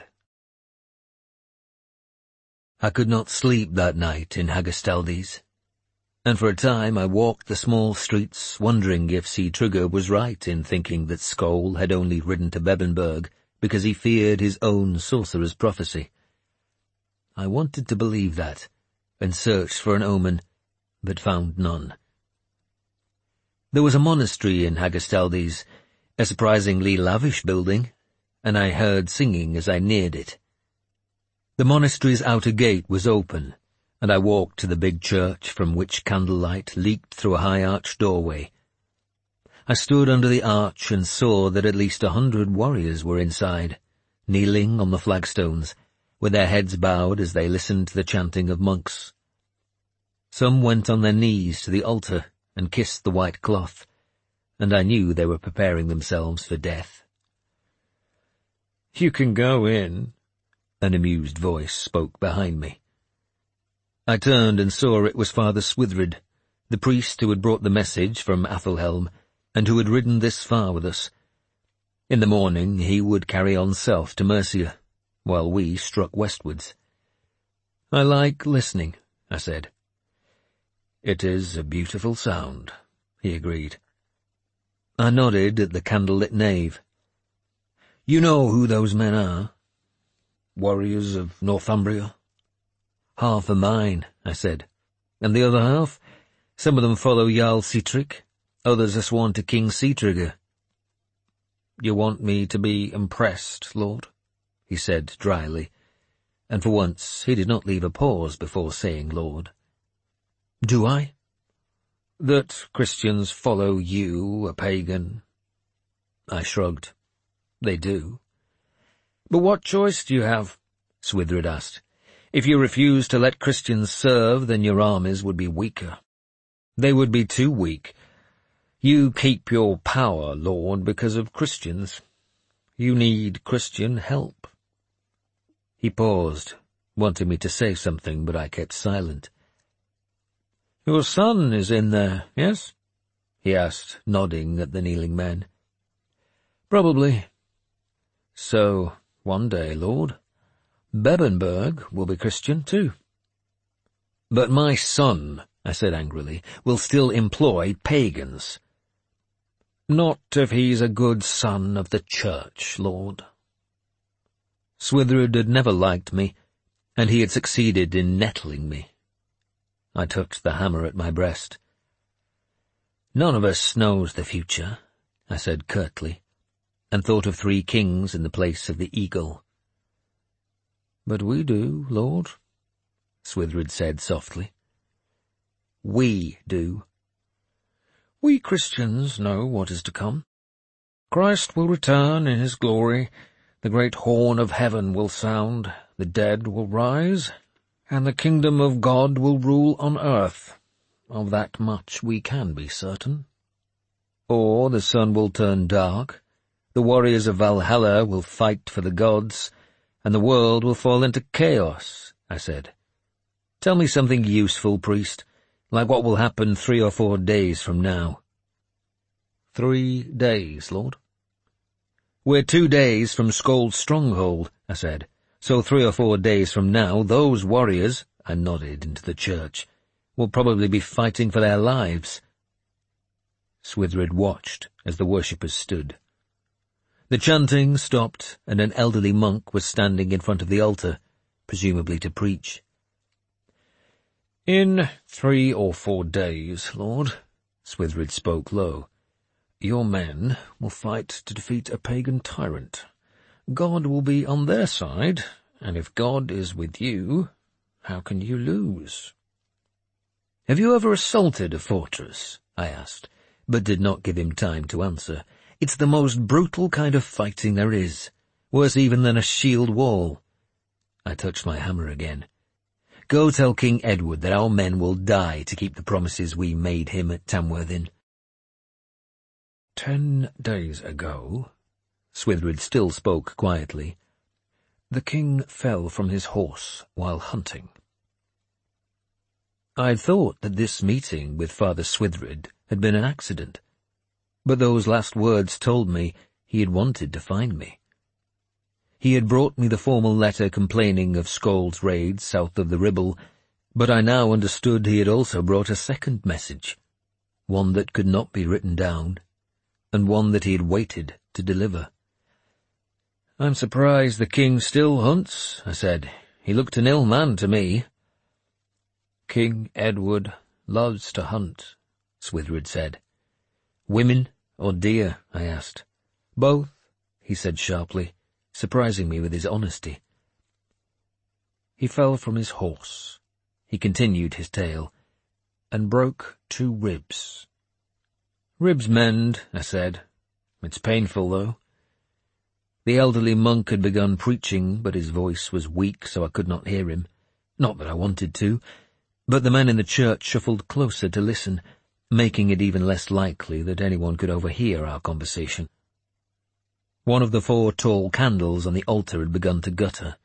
I could not sleep that night in Hagastaldi's, and for a time I walked the small streets wondering if Sigtrygr was right in thinking that Skoll had only ridden to Bebbanburg because he feared his own sorcerer's prophecy. I wanted to believe that, and searched for an omen, but found none. There was a monastery in Hagastaldi's, a surprisingly lavish building, and I heard singing as I neared it. The monastery's outer gate was open, and I walked to the big church from which candlelight leaked through a high-arched doorway. I stood under the arch and saw that at least a hundred warriors were inside, kneeling on the flagstones, with their heads bowed as they listened to the chanting of monks. Some went on their knees to the altar and kissed the white cloth, and I knew they were preparing themselves for death. "You can go in," An amused voice spoke behind me. I turned and saw it was Father Swithdred, the priest who had brought the message from Athelhelm, and who had ridden this far with us. In the morning he would carry on south to Mercia, while we struck westwards. "I like listening," I said. "It is a beautiful sound," he agreed. I nodded at the candlelit nave. "You know who those men are? Warriors of Northumbria?" "Half are mine," I said. "And the other half? Some of them follow Jarl Sihtric, others are sworn to King Sigtryggr." "You want me to be impressed, Lord?" he said dryly, and for once he did not leave a pause before saying Lord. "Do I?" "That Christians follow you, a pagan." I shrugged. "They do." "But what choice do you have?" Swithdred asked. "If you refuse to let Christians serve, then your armies would be weaker." "They would be too weak. You keep your power, Lord, because of Christians. You need Christian help." He paused, wanting me to say something, but I kept silent. "Your son is in there, yes?" he asked, nodding at the kneeling men. "Probably. So, one day, Lord, Bebbanburg will be Christian too." "But my son," I said angrily, "will still employ pagans." "Not if he's a good son of the Church, Lord." Swithdred had never liked me, and he had succeeded in nettling me. I tucked the hammer at my breast. "None of us knows the future," I said curtly, and thought of three kings in the place of the eagle. "But we do, Lord," Swithdred said softly. "We do. We Christians know what is to come. Christ will return in his glory, the great horn of heaven will sound, the dead will rise, and the kingdom of God will rule on earth. Of that much we can be certain. Or the sun will turn dark, the warriors of Valhalla will fight for the gods, and the world will fall into chaos," I said. "Tell me something useful, priest, like what will happen three or four days from now." "Three days, Lord?" "We're two days from Skold's stronghold," I said. "So three or four days from now, those warriors," I nodded into the church, "will probably be fighting for their lives." Swithdred watched as the worshippers stood. The chanting stopped, and an elderly monk was standing in front of the altar, presumably to preach. "In three or four days, Lord," Swithdred spoke low, "your men will fight to defeat a pagan tyrant. God will be on their side, and if God is with you, how can you lose?" "Have you ever assaulted a fortress?" I asked, but did not give him time to answer. "It's the most brutal kind of fighting there is, worse even than a shield wall." I touched my hammer again. "Go tell King Edward that our men will die to keep the promises we made him at Tamworthin." Ten days ago," Swithdred still spoke quietly, "the king fell from his horse while hunting." I thought that this meeting with Father Swithdred had been an accident, but those last words told me he had wanted to find me. He had brought me the formal letter complaining of Skold's raids south of the Ribble, but I now understood he had also brought a second message, one that could not be written down, and one that he had waited to deliver. "I'm surprised the king still hunts," I said. "He looked an ill man to me." "King Edward loves to hunt," Swithdred said. "Women or deer?" I asked. "Both," he said sharply, surprising me with his honesty. "He fell from his horse," he continued his tale, "and broke two ribs." "Ribs mend," I said. "It's painful, though." The elderly monk had begun preaching, but his voice was weak, so I could not hear him. Not that I wanted to, but the men in the church shuffled closer to listen, making it even less likely that anyone could overhear our conversation. One of the four tall candles on the altar had begun to gutter.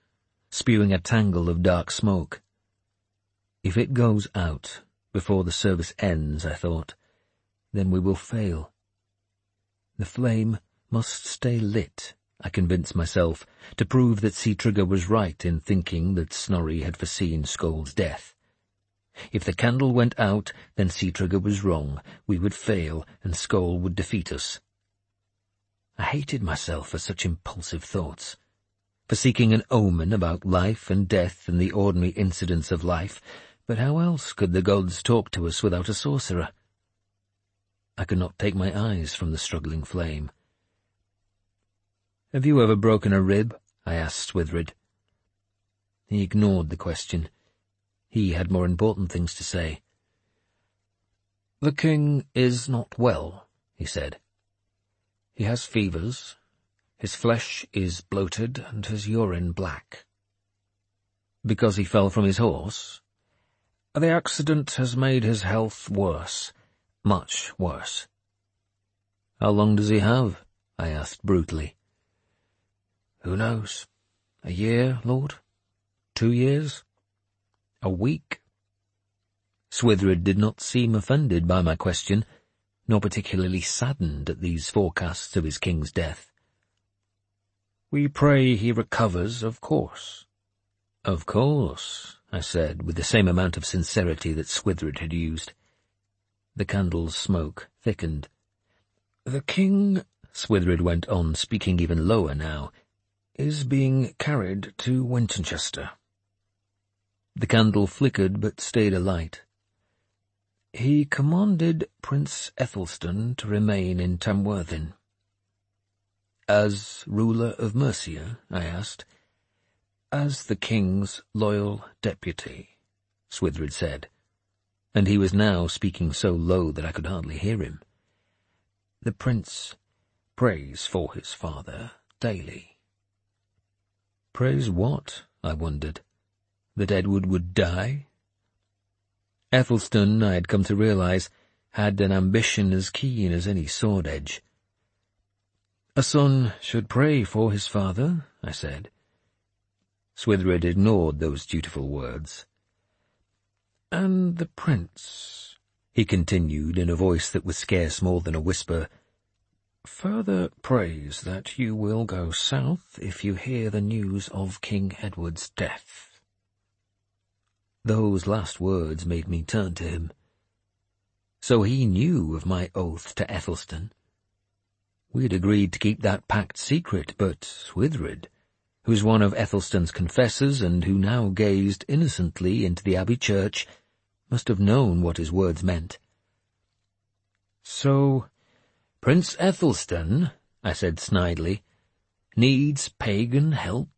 spewing a tangle of dark smoke. If it goes out before the service ends, I thought, then we will fail. The flame must stay lit, I convinced myself, to prove that Sigtrygr was right in thinking that Snorri had foreseen Skoll's death. If the candle went out, then Sigtrygr was wrong, we would fail, and Skoll would defeat us. I hated myself for such impulsive thoughts, for seeking an omen about life and death and the ordinary incidents of life, but how else could the gods talk to us without a sorcerer? I could not take my eyes from the struggling flame. "Have you ever broken a rib?" I asked Swithrud. He ignored the question. He had more important things to say. "The king is not well," he said. "He has fevers, his flesh is bloated, and his urine black." "Because he fell from his horse?" "The accident has made his health worse, much worse." "How long does he have?" I asked brutally. "Who knows? A year, Lord? Two years? A week?" Swithrud did not seem offended by my question, nor particularly saddened at these forecasts of his king's death. "We pray he recovers, of course." "Of course," I said, with the same amount of sincerity that Swithrud had used. The candle's smoke thickened. "The king," Swithrud went on, speaking even lower now, "is being carried to Wintoncester." The candle flickered but stayed alight. "He commanded Prince Ethelstan to remain in Tamworthin." "As ruler of Mercia?" I asked. "As the king's loyal deputy," Swithrud said, and he was now speaking so low that I could hardly hear him. "The prince prays for his father daily." Prays what? I wondered. That Edward would die? Ethelstan, I had come to realize, had an ambition as keen as any sword edge. "A son should pray for his father," I said. Swithrud ignored those dutiful words. "And the prince," he continued in a voice that was scarce more than a whisper, "further prays that you will go south if you hear the news of King Edward's death." Those last words made me turn to him. So he knew of my oath to Ethelstan. We had agreed to keep that pact secret, but Swithrud, who was one of Ethelstan's confessors and who now gazed innocently into the abbey church, must have known what his words meant. "So, Prince Ethelstan," I said snidely, "needs pagan help?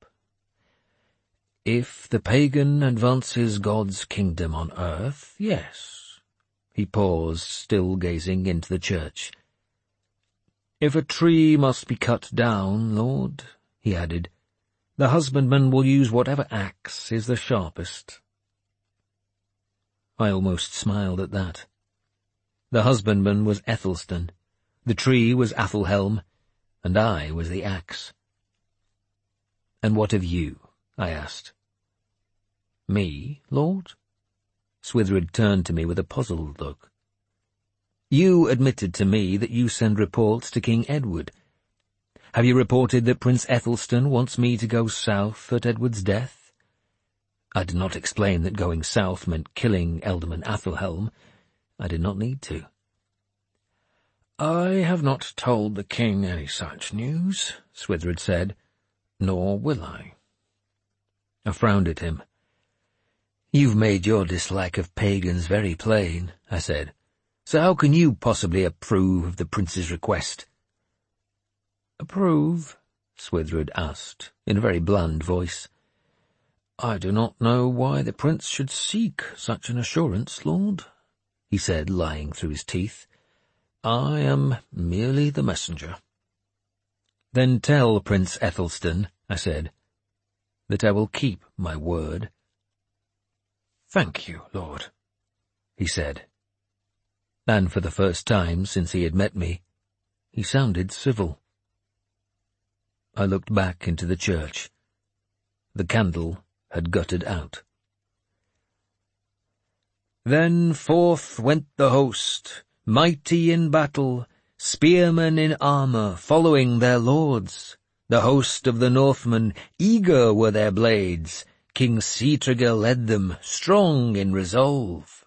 If the pagan advances God's kingdom on earth, yes." He paused, still gazing into the church. "If a tree must be cut down, Lord," he added, "the husbandman will use whatever axe is the sharpest." I almost smiled at that. The husbandman was Ethelstan, the tree was Athelhelm, and I was the axe. "And what of you?" I asked. "Me, Lord?" Swithrud turned to me with a puzzled look. "You admitted to me that you send reports to King Edward. Have you reported that Prince Ethelstan wants me to go south at Edward's death?" I did not explain that going south meant killing Ealdorman Athelhelm. I did not need to. "I have not told the king any such news," Swithrud said, "nor will I." I frowned at him. "You've made your dislike of pagans very plain," I said. "So how can you possibly approve of the prince's request?" "Approve?" Swithrud asked, in a very bland voice. "I do not know why the prince should seek such an assurance, Lord," he said, lying through his teeth. "I am merely the messenger." "Then tell Prince Ethelstan," I said, "that I will keep my word." "Thank you, Lord," he said. And for the first time since he had met me, he sounded civil. I looked back into the church. The candle had guttered out. Then forth went the host, mighty in battle, spearmen in armour, following their lords. The host of the Northmen, eager were their blades. King Sigtryggr led them, strong in resolve.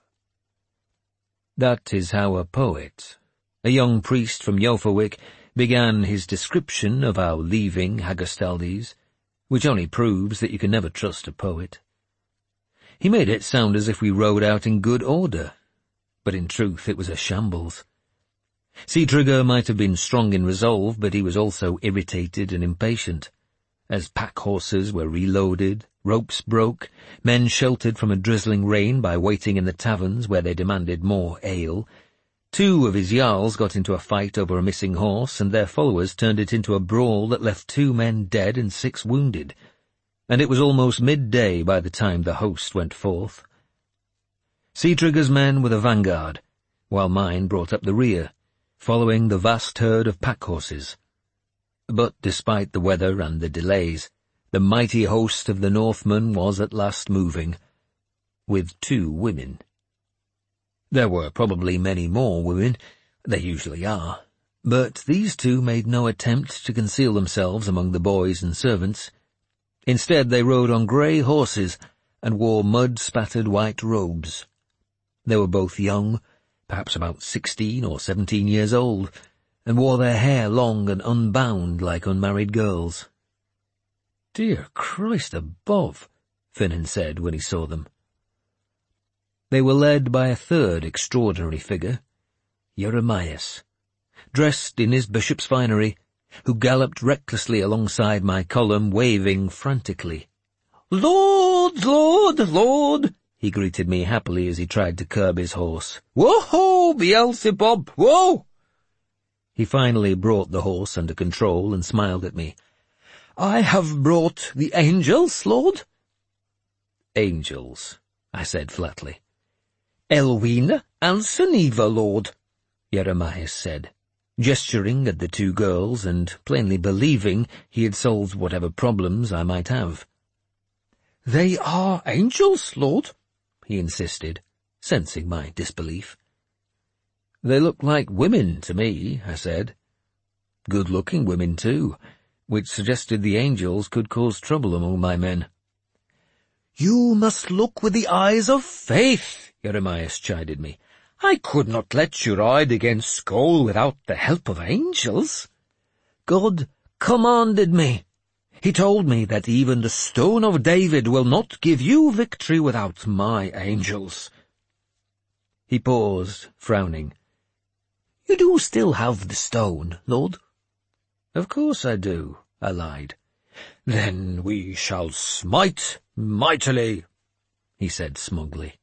That is how a poet, a young priest from Jofawick, began his description of our leaving Hagastaldes, which only proves that you can never trust a poet. He made it sound as if we rode out in good order, but in truth it was a shambles. Sigtryggr might have been strong in resolve, but he was also irritated and impatient. As pack horses were reloaded, ropes broke, men sheltered from a drizzling rain by waiting in the taverns where they demanded more ale. Two of his jarls got into a fight over a missing horse, and their followers turned it into a brawl that left two men dead and six wounded. And it was almost midday by the time the host went forth. Sigtryggr's men were the vanguard, while mine brought up the rear, following the vast herd of pack horses. But despite the weather and the delays, the mighty host of the Northmen was at last moving, with two women. There were probably many more women, they usually are, but these two made no attempt to conceal themselves among the boys and servants. Instead they rode on grey horses and wore mud-spattered white robes. They were both young, perhaps about sixteen or seventeen years old, and wore their hair long and unbound like unmarried girls. "Dear Christ above," Finan said when he saw them. They were led by a third extraordinary figure, Jeremias, dressed in his bishop's finery, who galloped recklessly alongside my column, waving frantically. "Lord, Lord, Lord!" he greeted me happily as he tried to curb his horse. "Whoa-ho, Beelzebub, whoa!" He finally brought the horse under control and smiled at me. "I have brought the angels, Lord." "Angels," I said flatly. "Elwina and Sunniva, Lord," Jeremias said, gesturing at the two girls and plainly believing he had solved whatever problems I might have. "They are angels, Lord," he insisted, sensing my disbelief. "They look like women to me," I said. Good-looking women, too, which suggested the angels could cause trouble among my men. "You must look with the eyes of faith," Jeremias chided me. "I could not let you ride against Skoll without the help of angels. God commanded me. He told me that even the stone of David will not give you victory without my angels." He paused, frowning. "You do still have the stone, Lord?" "Of course I do," I lied. "Then we shall smite mightily," he said smugly.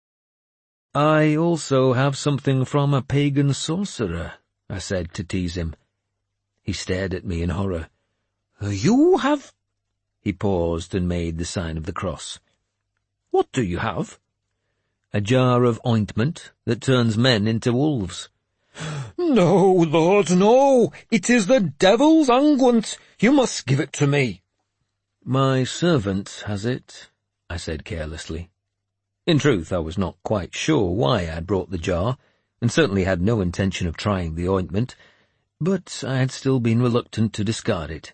"I also have something from a pagan sorcerer," I said to tease him. He stared at me in horror. "You have—" He paused and made the sign of the cross. "What do you have?" "A jar of ointment that turns men into wolves." "No, Lord, no! It is the devil's unguent! You must give it to me!" "My servant has it," I said carelessly. In truth, I was not quite sure why I had brought the jar, and certainly had no intention of trying the ointment, but I had still been reluctant to discard it.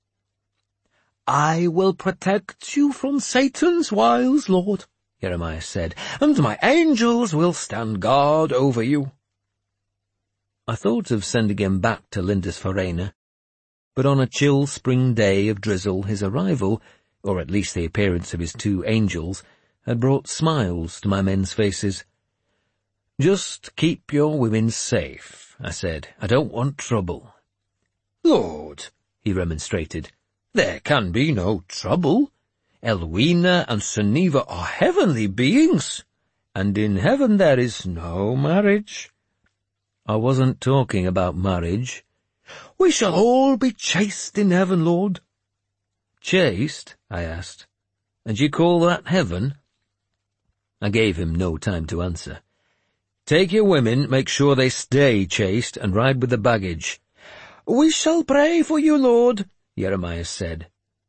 "I will protect you from Satan's wiles, Lord," Jeremias said, "and my angels will stand guard over you." I thought of sending him back to Lindisfarne, but on a chill spring day of drizzle his arrival, or at least the appearance of his two angels, had brought smiles to my men's faces. "Just keep your women safe," I said. "I don't want trouble." "Lord," he remonstrated, "there can be no trouble. Elwina and Sunniva are heavenly beings, and in heaven there is no marriage." "I wasn't talking about marriage." "We shall all be chaste in heaven, Lord." "Chaste?" I asked. "And you call that heaven?" I gave him no time to answer. "Take your women, make sure they stay chaste, and ride with the baggage." "We shall pray for you, Lord," Jeremias said.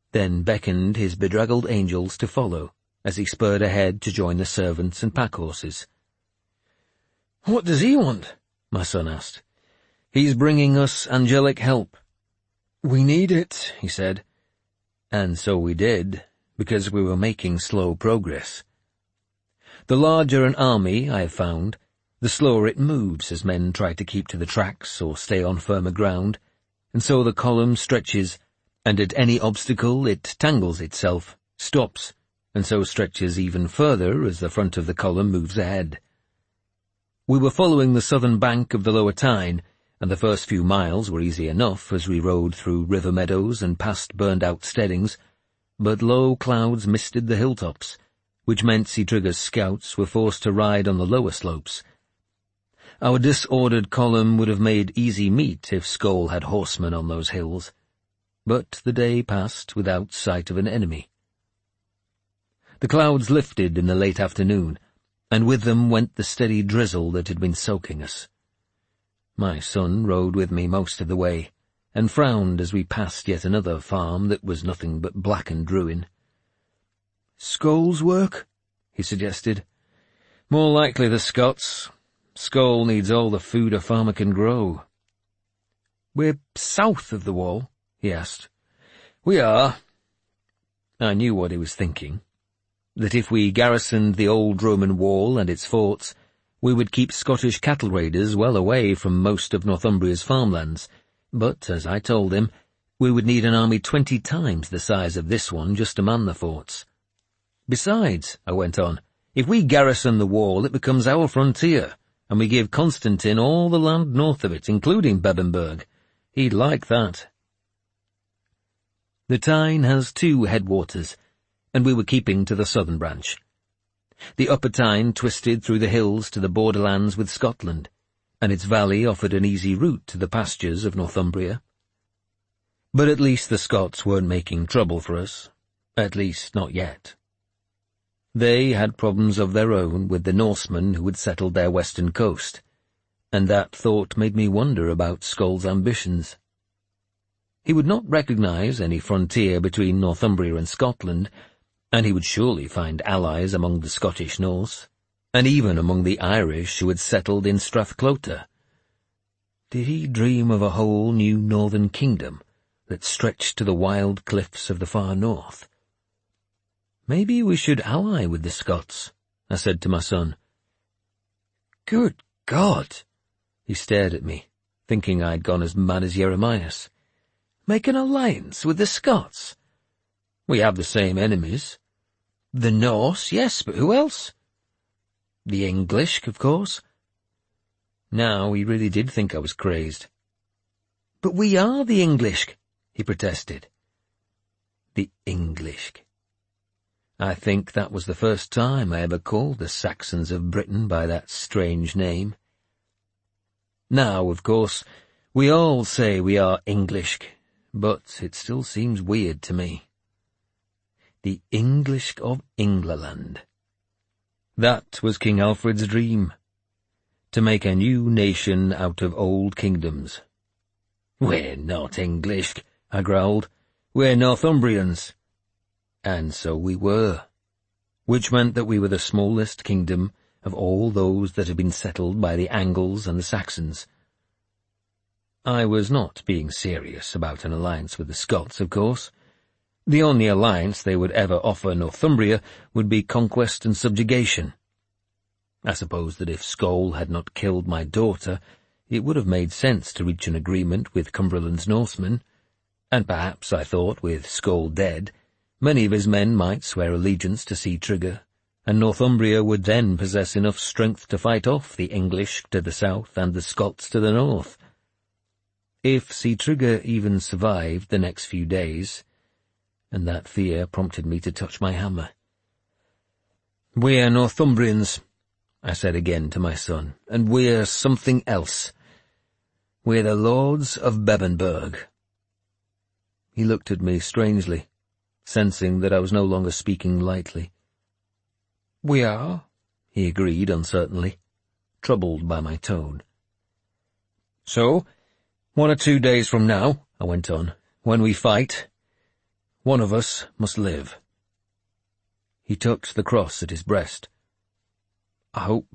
then beckoned his bedraggled angels to follow as he spurred ahead to join the servants and pack-horses. "What does he want?" my son asked. "He's bringing us angelic help." "We need it," he said. And so we did, because we were making slow progress. The larger an army, I have found, the slower it moves as men try to keep to the tracks or stay on firmer ground, and so the column stretches, and at any obstacle it tangles itself, stops, and so stretches even further as the front of the column moves ahead. We were following the southern bank of the Lower Tyne, and the first few miles were easy enough as we rode through river meadows and past burned-out steadings, but low clouds misted the hilltops, which meant Sietrigger's scouts were forced to ride on the lower slopes. Our disordered column would have made easy meat if Skoll had horsemen on those hills, but the day passed without sight of an enemy. The clouds lifted in the late afternoon, and with them went the steady drizzle that had been soaking us. My son rode with me most of the way, and frowned as we passed yet another farm that was nothing but blackened ruin. "Skoll's work?" he suggested. "More likely the Scots. Skoll needs all the food a farmer can grow." "We're south of the wall?" he asked. "We are." I knew what he was thinking. That if we garrisoned the old Roman wall and its forts, we would keep Scottish cattle raiders well away from most of Northumbria's farmlands, but, as I told him, we would need an army twenty times the size of this one just to man the forts. "Besides," I went on, "if we garrison the wall, it becomes our frontier, and we give Constantine all the land north of it, including Bebbanburg. He'd like that." The Tyne has two headwaters, and we were keeping to the southern branch. The upper Tyne twisted through the hills to the borderlands with Scotland, and its valley offered an easy route to the pastures of Northumbria. But at least the Scots weren't making trouble for us, at least not yet. They had problems of their own with the Norsemen who had settled their western coast, and that thought made me wonder about Skoll's ambitions. He would not recognize any frontier between Northumbria and Scotland, and he would surely find allies among the Scottish Norse, and even among the Irish who had settled in Strathclota. Did he dream of a whole new northern kingdom that stretched to the wild cliffs of the far north? "Maybe we should ally with the Scots," I said to my son. "Good God!" He stared at me, thinking I'd gone as mad as Jeremias. "Make an alliance with the Scots?" "We have the same enemies." "The Norse, yes, but who else?" "The English, of course." Now he really did think I was crazed. "But we are the English," he protested. The English. I think that was the first time I ever called the Saxons of Britain by that strange name. Now, of course, we all say we are English, but it still seems weird to me. The English of England. That was King Alfred's dream, to make a new nation out of old kingdoms. "We're not English," I growled. "We're Northumbrians." And so we were, which meant that we were the smallest kingdom of all those that had been settled by the Angles and the Saxons. I was not being serious about an alliance with the Scots, of course. The only alliance they would ever offer Northumbria would be conquest and subjugation. I suppose that if Skoll had not killed my daughter, it would have made sense to reach an agreement with Cumberland's Norsemen, and perhaps, I thought, with Skoll dead, many of his men might swear allegiance to Sietrigger, and Northumbria would then possess enough strength to fight off the English to the south and the Scots to the north. If Sietrigger even survived the next few days, and that fear prompted me to touch my hammer. "We're Northumbrians," I said again to my son, "and we're something else. We're the Lords of Bebbanburg." He looked at me strangely, sensing that I was no longer speaking lightly. "We are," he agreed uncertainly, troubled by my tone. "So, one or two days from now," I went on, "when we fight, One of us must live. He tucked the cross at his breast. I hope